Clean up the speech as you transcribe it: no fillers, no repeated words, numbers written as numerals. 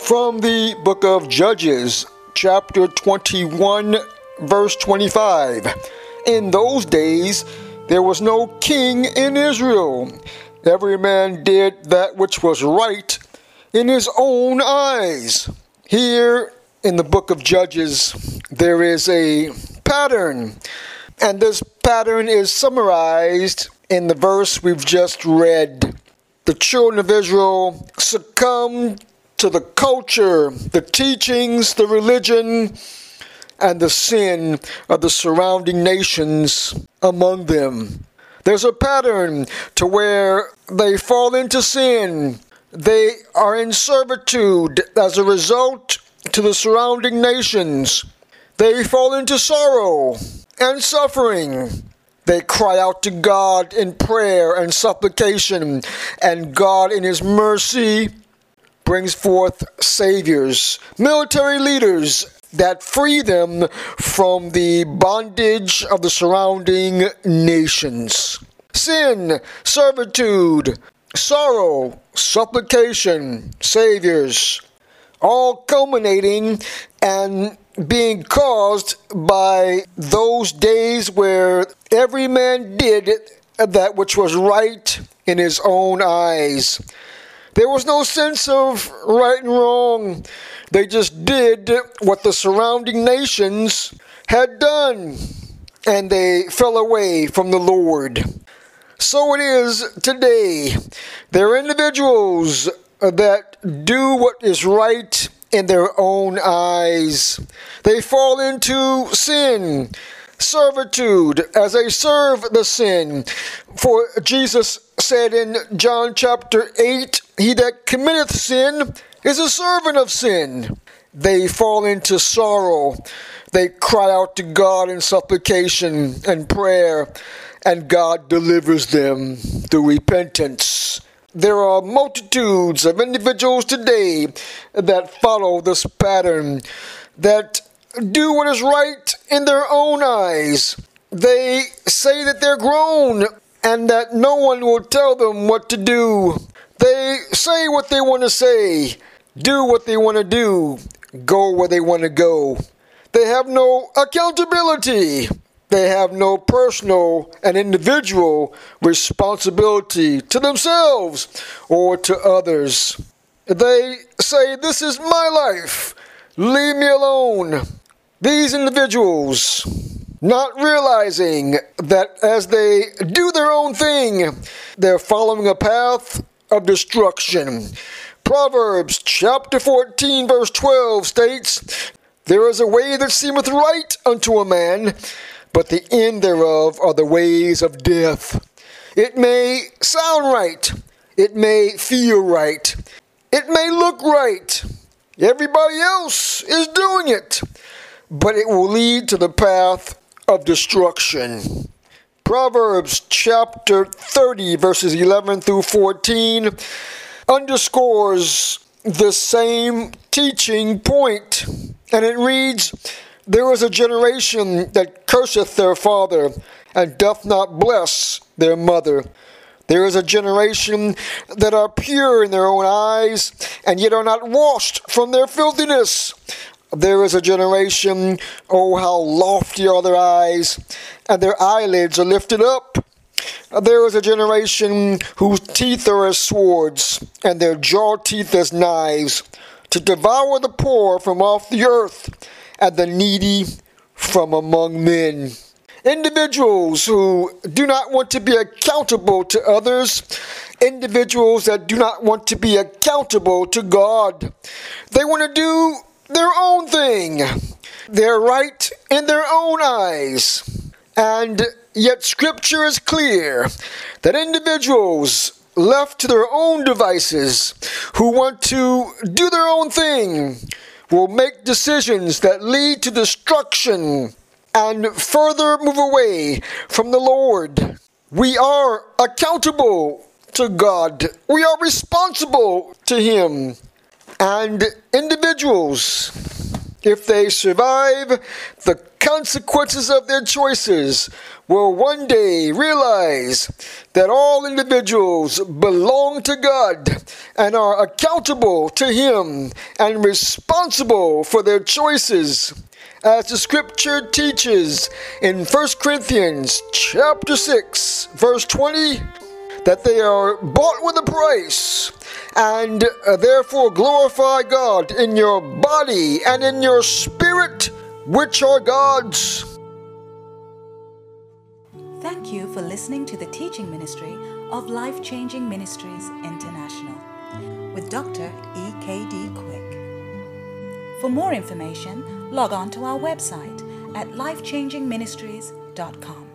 From the book of Judges, chapter 21, verse 25. In those days there was no king in Israel. Every man did that which was right in his own eyes. Here in the book of Judges, there is a pattern, and this pattern is summarized in the verse we've just read. The children of Israel succumbed to the culture, the teachings, the religion, and the sin of the surrounding nations among them. There's a pattern to where they fall into sin. They are in servitude as a result to the surrounding nations. They fall into sorrow and suffering. They cry out to God in prayer and supplication, and God in His mercy brings forth saviors, military leaders that free them from the bondage of the surrounding nations. Sin, servitude, sorrow, supplication, saviors, all culminating and being caused by those days where every man did that which was right in his own eyes. There was no sense of right and wrong. They just did what the surrounding nations had done, and they fell away from the Lord. So it is today. There are individuals that do what is right in their own eyes. They fall into sin, servitude, as they serve the sin. For Jesus said in John chapter 8, "He that committeth sin is a servant of sin." They fall into sorrow. They cry out to God in supplication and prayer, and God delivers them through repentance. There are multitudes of individuals today that follow this pattern, that do what is right in their own eyes. They say that they're grown and that no one will tell them what to do. They say what they want to say, do what they want to do, go where they want to go. They have no accountability. They have no personal and individual responsibility to themselves or to others. They say, "This is my life. Leave me alone." These individuals, not realizing that as they do their own thing, they're following a path of destruction. Proverbs chapter 14 verse 12 states, "There is a way that seemeth right unto a man, but the end thereof are the ways of death." It may sound right. It may feel right. It may look right. Everybody else is doing it, but it will lead to the path of destruction. Proverbs chapter 30 verses 11 through 14 underscores the same teaching point, and it reads, "There is a generation that curseth their father, and doth not bless their mother. There is a generation that are pure in their own eyes, and yet are not washed from their filthiness. There is a generation, oh how lofty are their eyes, and their eyelids are lifted up. There is a generation whose teeth are as swords, and their jaw teeth as knives, to devour the poor from off the earth, and the needy from among men." Individuals who do not want to be accountable to others, individuals that do not want to be accountable to God. They want to do their own thing. They're right in their own eyes. And yet Scripture is clear that individuals left to their own devices who want to do their own thing will make decisions that lead to destruction and further move away from the Lord. We are accountable to God. We are responsible to Him. And individuals if they survive the consequences of their choices, will one day realize that all individuals belong to God and are accountable to Him and responsible for their choices. As the scripture teaches in 1 Corinthians chapter 6, verse 20, that they are bought with a price, and therefore glorify God in your body and in your spirit, which are God's. Thank you for listening to the teaching ministry of Life Changing Ministries International with Dr. E.K.D. Quick. For more information, log on to our website at lifechangingministries.com.